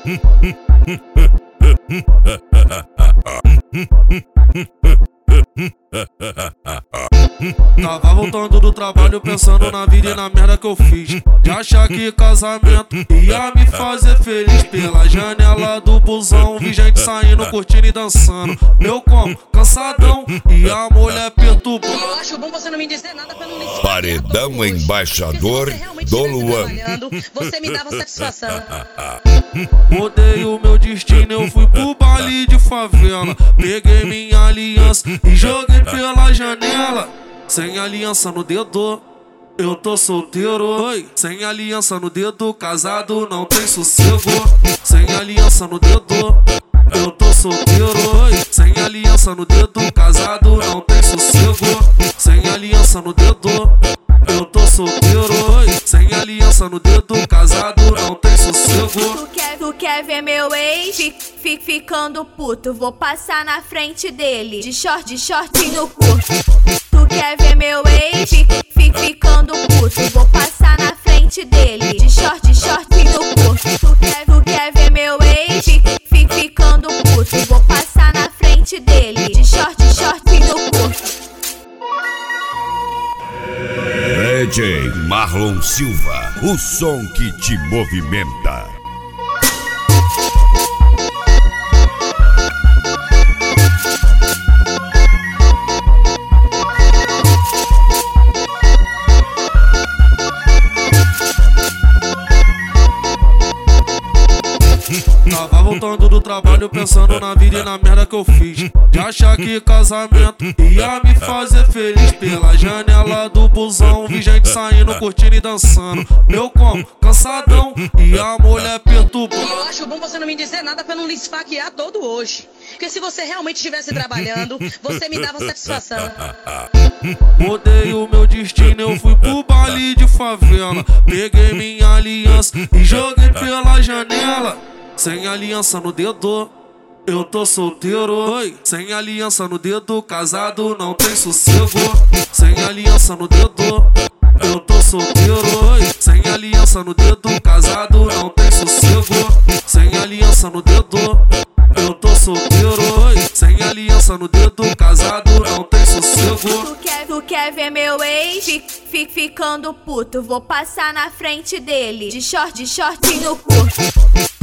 Tava voltando do trabalho pensando na vida e na merda que eu fiz. De achar que casamento ia me fazer feliz. Pela janela do busão vi gente saindo, curtindo e dançando. Eu como, cansadão, e a mulher perturbando. Eu acho bom você não me dizer nada pra não me esquecer. Paredão embaixador do Luan. Você me dava satisfação. Mudei o meu destino, eu fui pro baile de favela. Peguei minha aliança e joguei pela janela. Sem aliança no dedo, eu tô solteiro. Oi. Sem aliança no dedo, casado não tem sossego. Sem aliança no dedo, eu tô solteiro. Oi. Sem aliança no dedo, casado não tem sossego. Sem aliança no dedo, eu tô solteiro. Oi. Sem aliança no dedo, casado não tem sossego. Tu quer ver meu ex ficando puto? Vou passar na frente dele de shortinho curto. Tu quer ver meu ex ficando puto? Vou passar na frente dele de shortinho curto. Tu quer ver meu ex ficando puto? Vou passar na frente dele de shortinho curto. DJ Marlon Silva, o som que te movimenta. Tava voltando do trabalho pensando na vida e na merda que eu fiz. De achar que casamento ia me fazer feliz. Pela janela do busão vi gente saindo, curtindo e dançando. Eu como, cansadão, e a mulher perturbando. Eu acho bom você não me dizer nada pra não lhe esfaquear todo hoje. Porque se você realmente estivesse trabalhando, você me dava satisfação. Mudei o meu destino, eu fui pro baile de favela. Peguei minha aliança e joguei pela janela. Sem aliança no dedo, eu tô solteiro. Oi. Sem aliança no dedo, casado não tem sossego. Sem aliança no dedo, eu tô solteiro. Oi. Sem aliança no dedo, casado não tem sossego. Sem aliança no dedo, eu tô solteiro. Oi. Sem aliança no dedo, casado não tem sossego. Tu quer ver meu ex ficando puto? Vou passar na frente dele de shortinho curto.